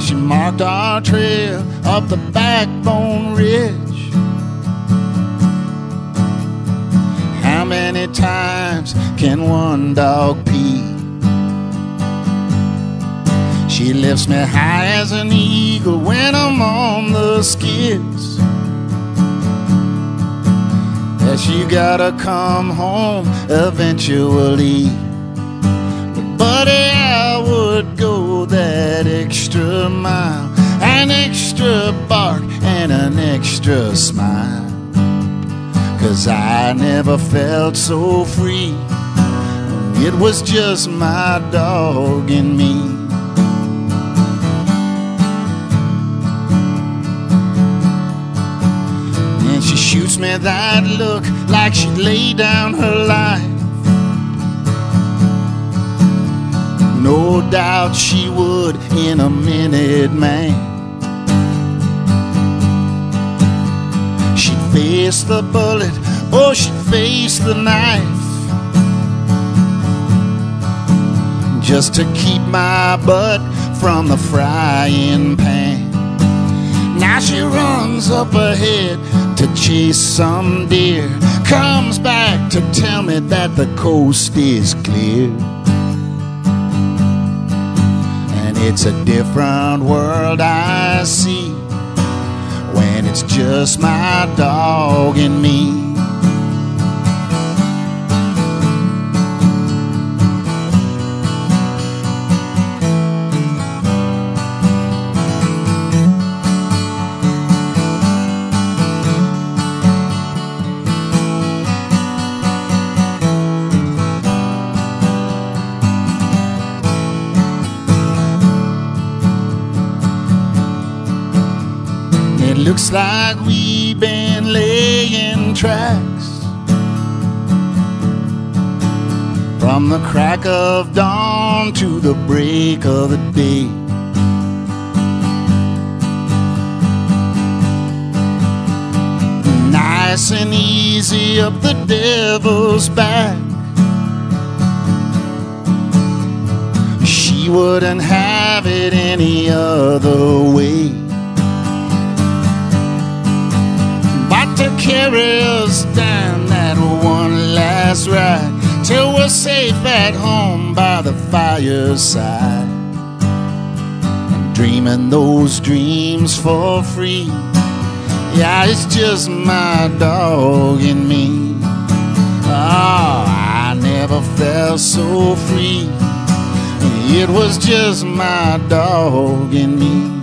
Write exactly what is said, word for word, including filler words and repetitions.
she marked our trail up the Backbone Ridge. How many times can one dog pee? She lifts me high as an eagle when I'm on the skids. Yes, you gotta come home eventually. But buddy, I would go that extra mile, an extra bark and an extra smile, 'cause I never felt so free. It was just my dog and me. And she shoots me that look like she'd lay down her life. No doubt she would in a minute, man. She'd face the bullet, or she'd face the knife, just to keep my butt from the frying pan. Now she runs up ahead to chase some deer, comes back to tell me that the coast is clear. And it's a different world I see when it's just my dog and me. It looks like we've been laying tracks from the crack of dawn to the break of the day. Nice and easy up the devil's back. She wouldn't have it any other way. To carry us down that one last ride till we're safe at home by the fireside, and dreaming those dreams for free. Yeah, it's just my dog and me. Oh, I never felt so free. It was just my dog and me.